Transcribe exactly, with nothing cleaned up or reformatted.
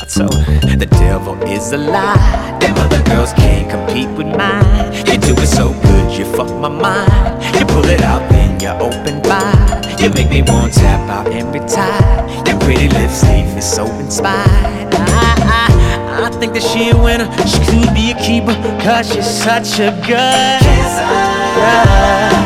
told her the devil is a lie. Them other girls can't compete with mine. You do it so good, you fuck my mind. You pull it out, then you open wide. You make me want to tap out and retire. Your pretty lips leave me so inspired. I, I, I think that she a winner. She could be a keeper, cause she's such a good kisser.